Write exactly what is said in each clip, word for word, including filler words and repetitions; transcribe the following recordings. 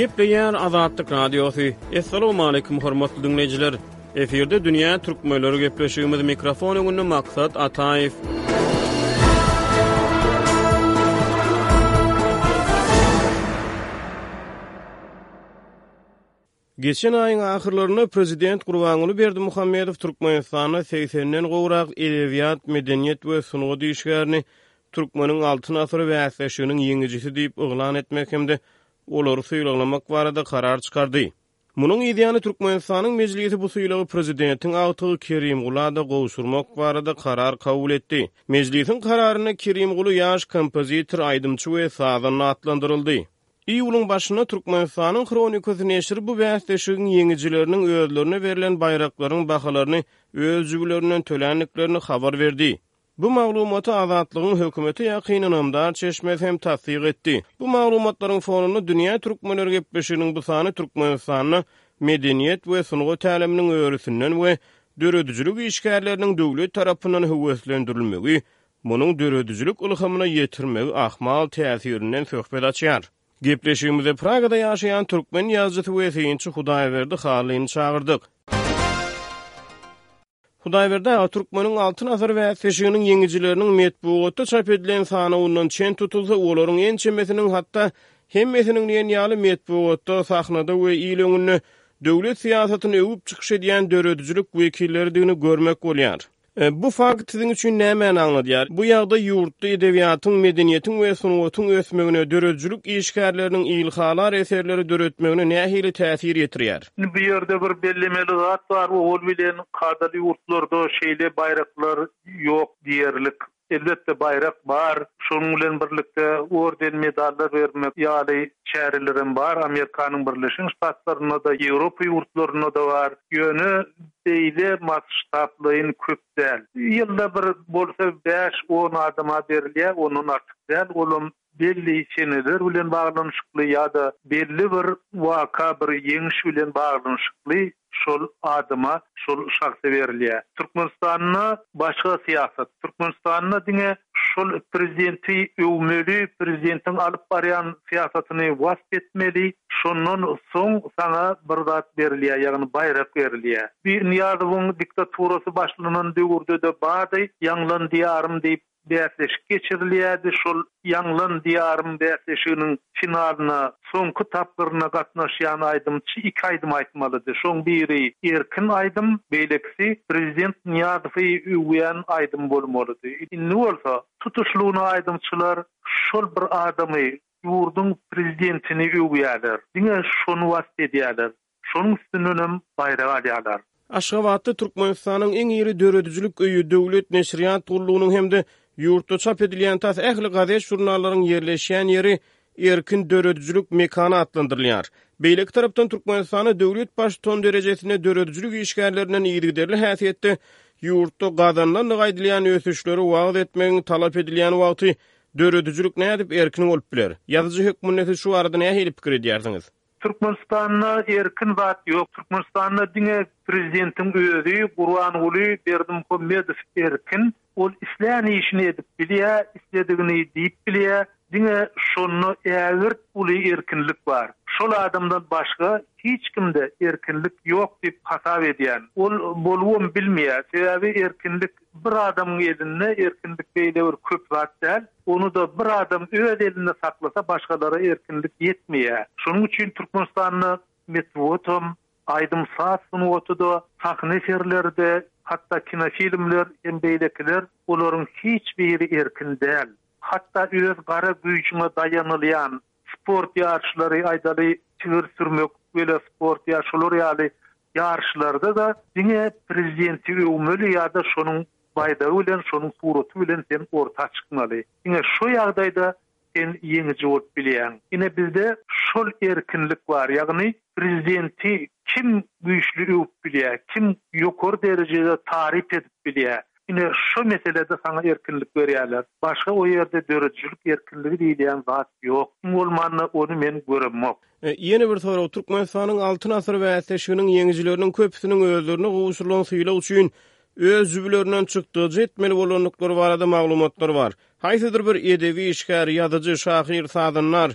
Gepleýär Azatlyk Radiosu. Assalamu alaykum hormatly dinleyijiler. Eferde dünýä türkmenleri gepleşýümiz mikrofon öňünde maksat Ataýew. Geçen ayın ahırlarına Prezident Gurbanuly Berdimuhammedow Türkmenistana segsenden gowrak edebiýat, medeniýet we sunugy işgärini Türkmeniň altyn asyry wäsleşiginiň ýeňijisi diýip oglan etmek hemde olary suýlamak barada karar çykardy. Munyň ideýany Türkmenistanyň mejlisi bu suýlagy prezidentiň agtygy Kerimguly da gowşurmak barada karar kabul etdi. Mejlisiň kararyna Kerimguly ýaş kompozitor, aýdymçy we sazan atlandyryldy. İýulyň başyna Türkmenistanyň Kronikasy neşri bu wäsleşigiň ýeňijileriniň özlerine berilen bayraklaryň bahalaryny öz jübilerinden tölenliklerini habar berdi. Bu maglumaty Azatlygyň hökümeti ýakyny namdar çeşmez hem tasdyk etdi. Bu maglumatlaryň fonuny dünýä türkmenleri gepleşiginiň bu sany Türkmenistanyň medeniýet we sunugy täliminiň öwrüsinden we döredüjilik işgärleriniň döwlet tarapyndan höweslendirilmegi, munyň döredüjilik ulgamyna ýetirmegi ahmal täsirinden söhbet açýar. Gepleşigimizde Pragada ýaşaýan türkmen ýazgysy we synçy Hudaýberdi Halyny çağırdyk. Hudaýberdi Türkmeniň altyn asyr wäsleşiginiň ýeňijileriniň metbuatda çap edilen sany ondan çen tutulsa, olaryň en çemesiniň hatda hemmesiniň ýaly metbuatda sahnada we ýylyňyny döwlet siýasatyny öwüp çykyş edýän döredüjilik wekillerdigini görmek bolýar. E, bu fakt siziň üçin näme aňladýar? Bu ýagda ýurtda edebiýatyň, medeniýetiň we sunugatyň ösmegine, döredüjilik işgärleriniň ilhalar eserleri döretmegine nähili täsir ýetirýär? Bu ýerde bir bellemeli zat bar, ol bilen kadaly ýurtlarda şeýle bayraklar ýok diýerlik. Elbette bayrak bar, şonuň bilen birlikde orden medallar bermek ýaly çärilerim bar. Amerikanyň Birleşik Ştatlaryna da, Ýewropa ýurtlaryna da bar. Ýöne beýle maçştaplyň köp däl. Ýylda bir bolsa beş on adama berilýär, onuň artyk däl. Olum belli seneler bilen baglanyşykly ýa-da belli bir waka, bir ýeňiş bilen baglanyşykly şol adyma, şol şahsa berilýär. Türkmenistanyň başga siýasat, Türkmenistanyň diňe şol prezidenti öwmeli, prezidentiň alyp barýan siýasatyny wasp etmeli, şondan soň sana bir zat berilýär, ýagny bayrak berilýär. Bir ýadyň diktaturasy başlanan döwürde de bady ýanglan diýarym diýip wäsleşik geçirilýärdi. Şol ýanglan diýarym wäsleşiginiň finalyna soňky tapgyryna gatnaşýan aýdymçy iki aýdym aýtmalydy. Şoň biri erkin aýdym, beýlekisi prezident Niýazowy öwýän aýdym bolmalydy. Indi bolsa tutuşlugyny aýdymçylar şol bir adamy ýurdun prezidentini öwýärler. Diňe şonu wasp edýärler. Şonuň üstünden bayrak alýarlar. Aşgabatda Türkmenistanyň eň iri döredüjilik öýü döwlet neşriýat gurulugynyň hemde ýurtda çap edilýän tas ähli gazet jurnallaryň ýerleşýän ýeri erkin döredüjilik mekany atlandyrylýar. Beýlek tarapdan Türkmenistany döwlet başton derejesine döredüjilik işgärlerinden ýygyderli häsiýetde ýurtda gazandan gaýdylýan ösüşleri wagt etmegiň talap edilýän wagty döredüjilik nädip erkin bolup biler. Ýazyjy hökümeti şu arada näme helip pikir edýärsiňiz? Türkmenistanyň erkin zat ýok. Türkmenistanyň diňe prezidentiň öýüdi Gurbanuly Berdimuhammedow erkin. Ol isläni işini edip bilýär, isledigini diýip bilýär. Diňe şonu ägirt uly erkinlik bar. Şol adamdan başga hiç kimde erkinlik ýok diýip hasap edýän. Ol bolwam bilmeýär. Sebäbi erkinlik bir adamyň elinde, erkinlik beýle bir köp zat däl. Onu da bir adam öz elinde saklasa başgalara erkinlik yetmeýär. Şonuň üçin Türkmenistanyň metbuatum, aýdym saz sunugaty da, sahne eserlerde, hatta kinofilmler hem beýlekiler, olaryň hiç biri erkin däl. Hatta öz gara güýçüne dayanylýan sport ýarşlary, aýdaly çygyr sürmek, böyle sport ýarşlary ýaly ýarşlarda da diňe prezidenti öwmeli ýa-da şonuň baydagy bilen, şonuň suraty bilen sen orta çykmaly. Diňe şu ýagdaýda sen ýeňiji bolup bilýän. Ine bizde şol erkinlik bar, ýagny prezidenti kim güýçli öwüp bilýär, kim ýokary derejede tarif edip bilýär. Ine şu meselede sana erkinlik berýärler. Başga o ýerde döredüjilik erkinligi diýilen zat ýok. Bolmany onu men göremok. E, Ýene bir soraw, Türkmenistanyň altyn asyr wäsleşiginiň ýeňijileriniň köpüsiniň özlerine gowşurylan suýlaw üçin öz jübilerinden çykdygy etmeli bolanlyklary barada maglumatlar bar. Haýsydyr bir edebi işgär, ýazyjy, şahyr, sazanlar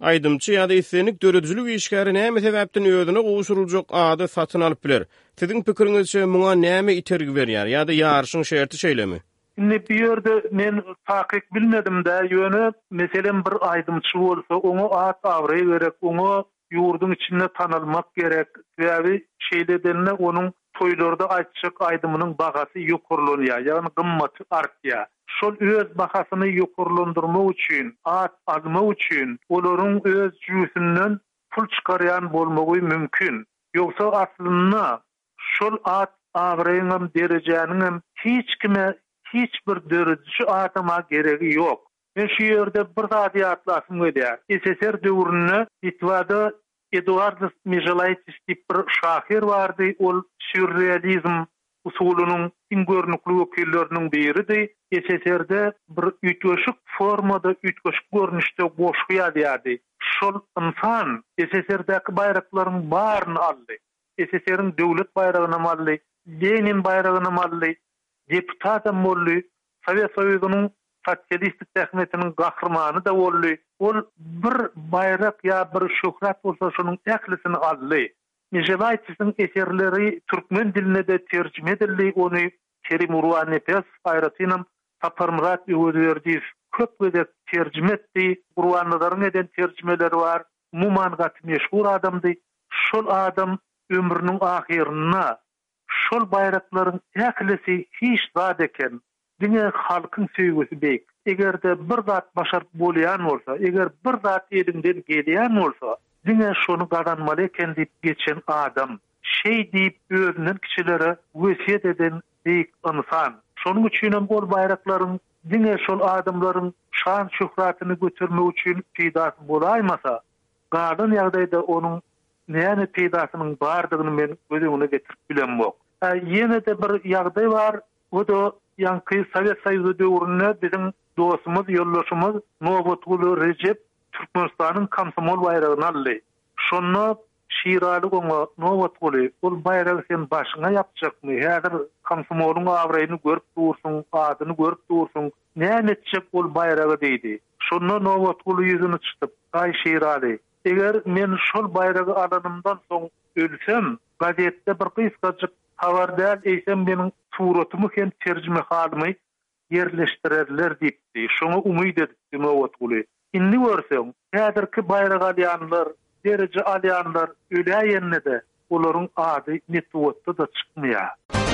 Aydymçy ýa-da islenik döredüjilik işgäri näme sebäpden özüne gowşuruljak ady satyn alyp biler. Siziň pikiriňizçe muňa näme itergi berýär ýa-da ýaryşyň şerti şeýlemi? Indi bir ýerde men takyk bilmedim-de ýöne meselen bir aydymçy bolsa, oňa at awry gerek, oňa ýurdun içinde tanylmak gerek. Sebäbi şeýledenle onuň toýlarda aýtjak aydymynyň bagasy ýokurlanýar, ýagny gymmaty artýar. Şol öz bahasyny ýokurlandyrmak üçin, at almak üçin olaryň öz jüýsünden pul çykarýan bolmagy mümkin. Ýogsa aslyna şol at agryňam derejäniňem hiç kime hiç bir döredişi atama geregi ýok. Men şu ýerde bir zat ýatlasym gelýär. S S R döwründe Litvada Eduard Mijalaitis diýip bir şahyr bardy. Ol sürrealizm usulynyň iň görnükli wekilleriniň biridi. S S R'de bir ütgeşik formada, ütgeşik görnüşde goşgy ýazýardy. Şol insan S S R'däki bayraklaryň baryny aldy. S S R'ň döwlet bayragyny aldy, Lenin bayragyny aldy, deputatam boldy, Sowet Soýuzynyň sosialistik tähmetiniň gahrmany da boldy. Ol bir bayrak ýa bir şöhret bolsa şonuň ählisini aldy. Mijalaitis'in eserleri Türkmen diline de tercüme edildi. Onu Kerim Urwan Nefes aýratynam Saparmurat Öwerdis köp gede tercüme etdi. Urwanlaryň eden tercümeleri var. Muman gat meşhur adamdy. Şol adam ömrüniň ahyryna şol bayraklaryň ählisi hiç zat eken. Diňe halkyň söýgüsi beýik. Egerde bir zat başaryp bolýan bolsa, eger bir zat elinden gelýän bolsa, diňe şonu gadanmaly eken diýip geçen adam, şey diýip özünden kişilere wesiýet eden beýik insan. Şonuň üçin hem bol bayraklaryň diňe şol adamlaryň şan şöhratyny götürmek üçin peýdasy bolaýmasa, gadan ýagdaýda onuň näme peýdasynyň bardygyny men gözüme getirip bilenmok. Ýene de bir ýagdaý bar, o da ýanky Sowet Soýuzy döwründe bizim dostumuz, ýoldaşymız Nowotguly Recep Türkmenistanyň komsomol bayragyny aldy. Şonu şiraly goňa Nowotguly, ol bayragy sen başyňa ýapjakmy? Häzir komsomoluň awraýyny görüp dursun, adyny görüp dursun. Näme etjek ol bayragy diýdi. Şonu Nowotguly ýüzüni çytyp, "Aý şiraly, eger men şol bayragy alanymdan soň ölsem, gazetde bir kysgaçyk habar däl eýsem meniň suratymy hem terjime halymy yerleştirerler" diýipdi. Şoňa umyt etdi Nowotguly. Indi görsem, häzirki bayrag alýanlar, derece alýanlar öläýenne de olaryň ady netwotda da çykmýar.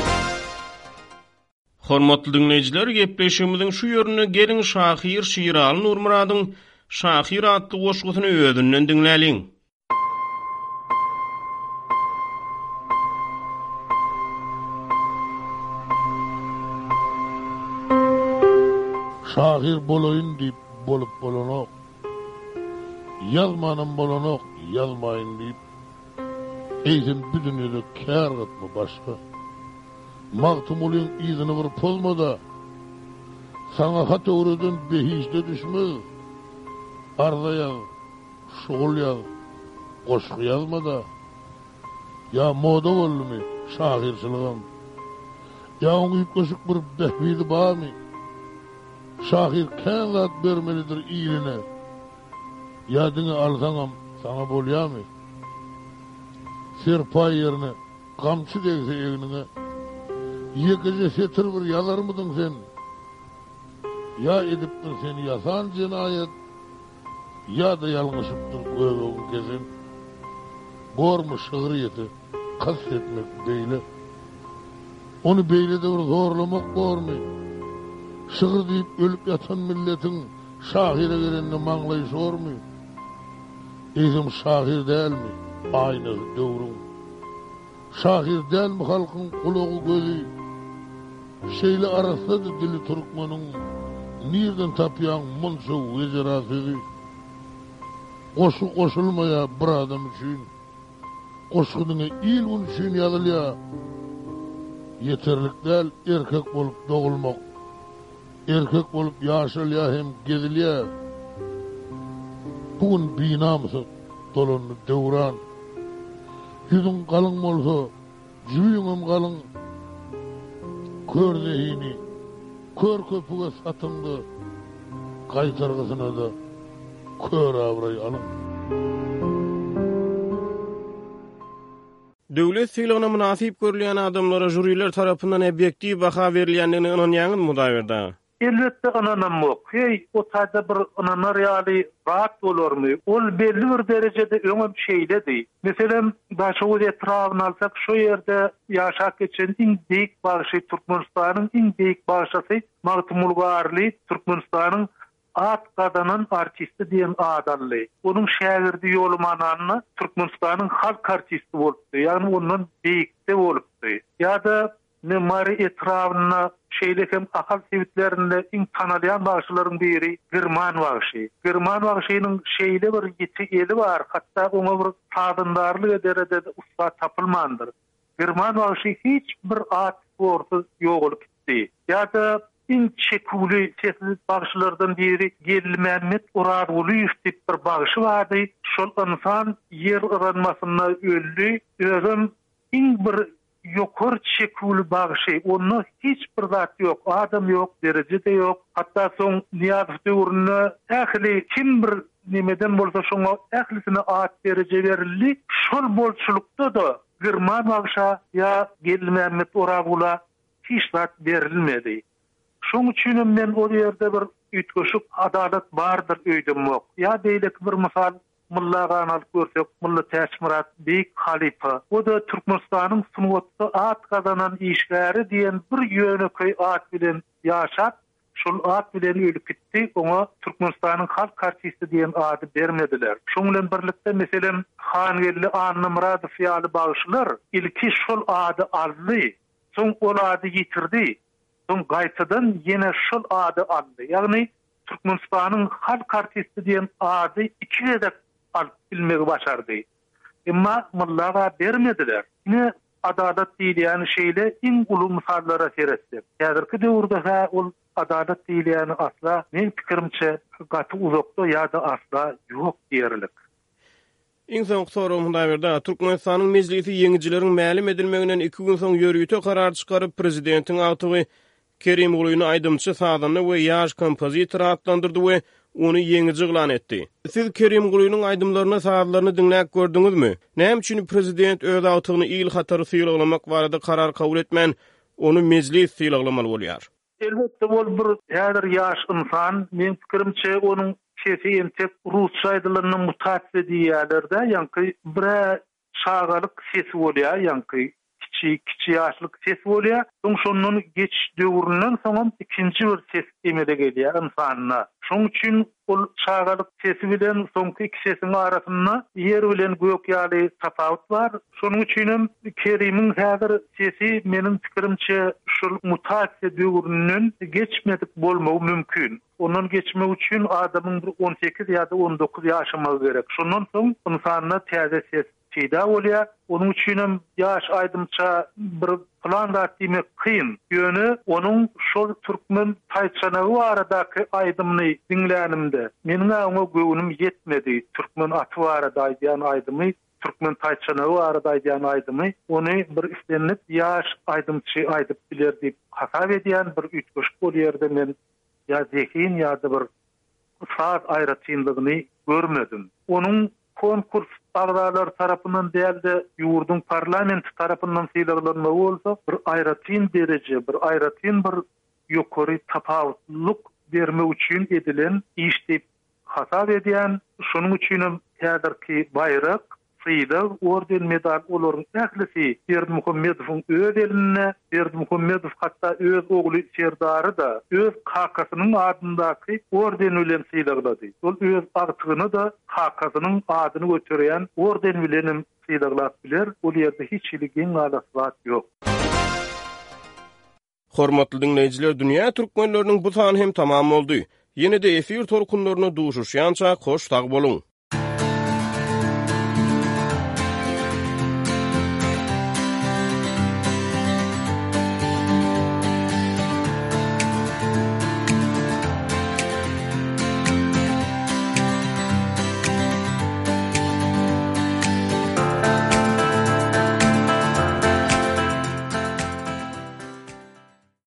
Hormatly dinleyijiler, gepleşigimiziň şu ýerine geliň şahyr Şiraly Nurmuradyň Şahyr adly goşgusyny özünden dinläliň. Şahyr bolaýyn diýip bolup bolanok, ýazmanam bolanok, ýazmaýyn diýip, eýsem bütünüde kär gatma başga. Magtumulyň ýyzyny bir pozmada, saňa hat öwreden behişde düşmez. Arda ýaz, şugul ýaz, goşgy ýazmada. Ya moda bolmy şahyrçylygym? Ya oňa ýetgeşik bir behbidi barmy? Şahyr kän zat bermelidir iýline. Ýadyny alsaňam saňa bolýarmy? Serpay ýerine gamçy degse egnine, ýekije setir bir ýazarmydyň sen? Ya edipdir seni ýasan jinayet, ya da ýalňyşypdyr göwegin kesin. Gormy şygyryýety kastetmek beýle. Onu beýlede bir zorlamak gormy? Şygyr diýip ölüp ýatan milletiň şahyra gerende maňlaýy sormy? Eýsem şahyr dälmi? Aýny döwrüň. Şahyr dälmi halkyň kulagy gözü? Şeýle arasynda dili türkmeniň nirden tapýan munça wejerasy. Goşu goşulmaýa bir adam üçin, goşugyny il üçin ýazylýar. Yeterlik däl erkek bolup dogulmak. Erkek bolup ýaşalýar hem gezilýär. Bugün binamysy dolandy döwran. Yüzüň galyň bolsa, jüýüňem galyň. Kör zehini, kör köpüge satymdy. Gaýtargysyna da kör awray alın. Döwlet sylygyna münasip görülýän adamlara jüriler tarapyndan objektiv baha berilýändigine inanýaňyz mudaberda? Elbette ananamok. Hey, o taýda bir ananar ýaly rahat bolarmy? Ol belli bir derejede öňe bir şeyledi. Meselem, başa o etrawyny alsak, şo ýerde ýaşap geçen iň beýik bagyşy Türkmenistanyň iň beýik bagyşy Magtymulgarly, Türkmenistanyň at gadanın artisti diýen adamly. Onuň şägirdi Ýolmananyny Türkmenistanyň halk artisti bolupdy. Ýagny ondan beýikde bolupdy. Ýa-da ne mari etrawyna şeýlekem akal sebitlerinde iň tanalýan bagyşlaryň biri German bagyşy. German bagyşynyň şeýle bir ýeti eli bar, hatda oňa bir tadyndarlyk derejede usta tapylmandyr. German bagyşy hiç bir at sporty ýok bolup gitdi. Ýa-da iň çekuli sesli bagyşlardan biri Gelli Mehmet Uraguliýew diýip bir bagyşy bardy. Şol insan ýer ýaranmasyna öldü. Özüm iň bir ýokary çekuli bagyşy, onda hiç bir zat ýok, adam ýok, derejede ýok. Hatda soň Niýaz döwründe ähli kim bir nimeden bolsa şoňa ählisine at dereje berildi. Şol bolçulukda da German bagyşa ýa Gelli Mehmet Uragula hiç zat berilmedi. Şoň üçin men o ýerde bir ütgeşik adalet bardyr öýdüm ýok. Ýa beýlek bir mysal Mulla Ganar görsek, Mulla Täşmirat beýik halifa. O da Türkmenistanyň sunwatda at gazanan işgäri diýen bir ýöneköý at bilen ýaşap, şol at bilen ölüp gitdi. Oňa Türkmenistanyň halk artisti diýen ady bermediler. Şoň bilen birlikde meselem Hangelli Anna Muradow ýaly bagyşlar ilki şol ady aldy. Soň ol ady ýitirdi. Soň gaýtadan ýene şol ady aldy. Ýagny Türkmenistanyň halk artisti diýen ady iki gezek alyp bilmegi başardy. Emma mullaga bermediler. Ne adalet diýilýän şeýle iň uly misallara seretdi. Häzirki döwürde ol adalet diýilýäni asla men pikirimçe gaty uzakda ýa-da asla ýok diýerlik. İnsan sorum hundaberda Türkmenistanyň meclisi ýeňijileriň mälim edilmeginden iki gün soň ýörüýte karar çykaryp prezidentiň agtygy Kerim Gulyny aýdymçy sadany we ýaş kompozitor atlandyrdy we onu ýeňiji ýylan etdi. Siz Kerim Gulynyň aýdymlaryna sadalaryny dinläp gördüňizmi? Näme üçin prezident öz agtygyny il hatary syýlamak barada karar kabul etmän, onu meclis syýlagylamaly bolýar? Elbette bol bir häzir ýaş insan, men pikirimçe onuň sesi entep rusça aýdylanyny mutatsiýa diýýärler-de, ýa-ni bir şagalyk sesi bolýar, ýa-ni kiçi kiçi ýaşlyk ses bolýar. Soň şondan geç döwründen soň ikinji bir ses emele gelýär insanyna. Şoň üçin ol şagalyk sesi bilen soňky iki sesiň arasynda ýer bilen gök ýaly tapawut bar. Şonuň üçin Kerimiň häzir sesi meniň pikirimçe şol mutasiýa döwründen geçmedik bolmagy mümkin. Ondan geçmek üçin adamyň bir on sekiz ýa-da on dokuz ýaşamagy gerek. Şondan soň insanyna täze ses Çeyda bolýar. Onuň üçin ýaş aýdymça bir plan datymy kyn. Ýöne onuň şol türkmen taýçanagy baradaky aýdymny dinlänimde meniň oňa göwünim ýetmedi. Türkmen aty barada aýdýan aýdymy, türkmen taýçanagy barada aýdýan aýdymy, ony bir islenip ýaş aýdymçy aýdyp biler diýip hasap edýän bir ütgeş bolýardy. Men ýa zekin ýa-da bir saz aýratynlygyny görmedim. Onuň konkurs agdalar tarapyndan dälde ýurdun parlamenti tarapyndan syýlagylanma bolsa, bir aýratyn dereje, bir aýratyn bir ýokary tapawutlyk bermek üçin edilen iş diýip hasap edýän. Şonuň üçin häzirki bayrak, syýdyk, orden, medal olaryň ählisi Berdimuhammedowyň öz eline, Berdimuhammedow hatda öz ogly Serdary da öz kakasynyň adyndaky orden bilen syýlagylady. Ol öz agtygyny da kakasynyň adyny götürýän orden bilen syýlaglap biler. Ol ýerde hiç ilgin alasat ýok. Hormatly dinleýijiler, dünýä türkmenläriniň bu sany hem tamam boldy. Ýene-de efir torkunlaryna duşuşýança hoş tag boluň.